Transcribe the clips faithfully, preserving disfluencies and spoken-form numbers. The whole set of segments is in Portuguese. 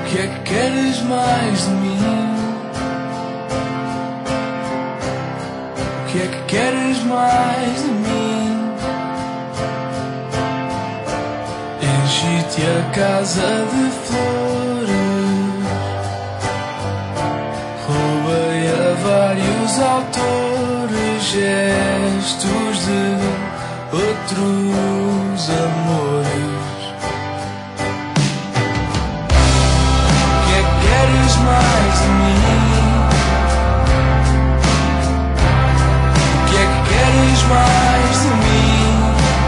que é que queres mais de mim? O que é que queres mais de mim? Enchi-te a casa de flores, roubei a vários autores gestos de outros amores. Queres mais de mim? O que é que queres mais de mim?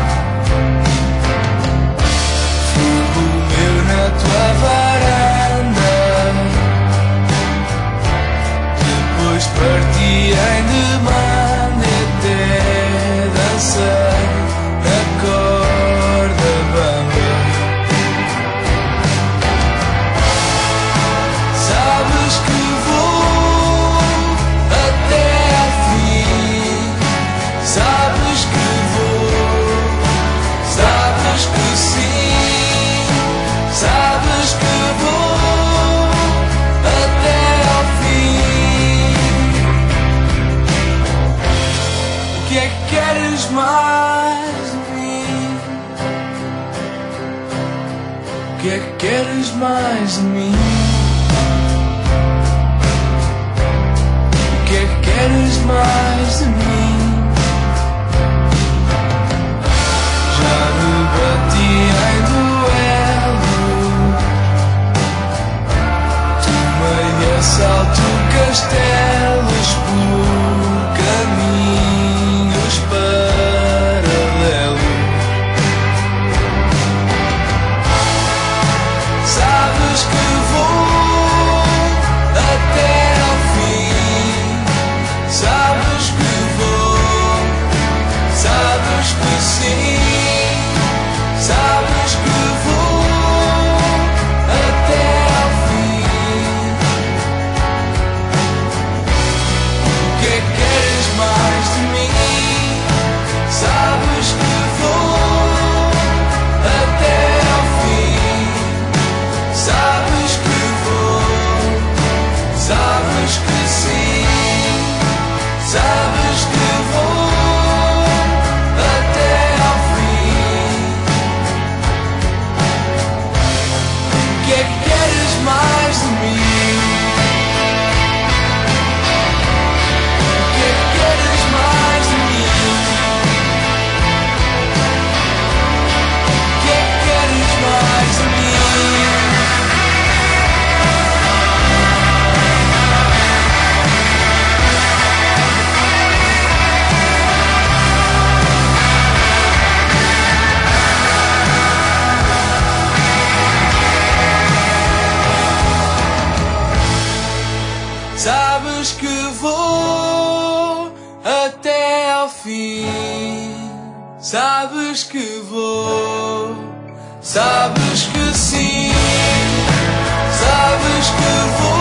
Fogo meu na tua varanda, depois parti em demanda até dançar na corda bamba. Sabes que vou até ao fim, sabes que vou, sabes que sim, sabes que vou até ao fim. O que é que queres mais de mim? O que é que queres mais de mim? O que é que queres mais de mim? Já me bati em duelo, tomei assalto castelos por caminhos paralelos. Sabes que vou até ao fim, sabes que vou, sabes que sim, sabes que vou até ao fim. O que é que queres mais de mim? Sabes que vou até ao fim, sabes que vou, sabes que sim, sabes que vou até ao fim. O que é que queres mais de mim? O que é que queres mais de mim? O que é que queres mais de mim? Sabes que vou até ao fim, sabes que vou, sabes que sim, sabes que vou.